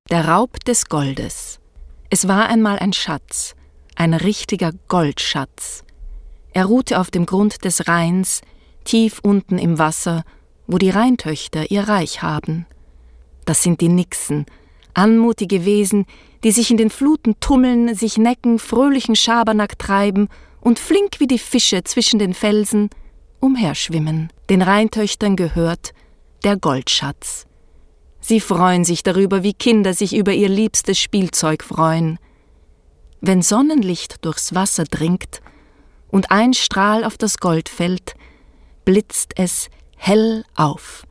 Der Raub des Goldes. Es war einmal ein Schatz, ein richtiger Goldschatz. Er ruhte auf dem Grund des Rheins, tief unten im Wasser, wo die Rheintöchter ihr Reich haben. Das sind die Nixen, anmutige Wesen, die sich in den Fluten tummeln, sich necken, fröhlichen Schabernack treiben und flink wie die Fische zwischen den Felsen umherschwimmen. Den Rheintöchtern gehört der Goldschatz. Sie freuen sich darüber, wie Kinder sich über ihr liebstes Spielzeug freuen. Wenn Sonnenlicht durchs Wasser dringt und ein Strahl auf das Gold fällt, blitzt es hell auf.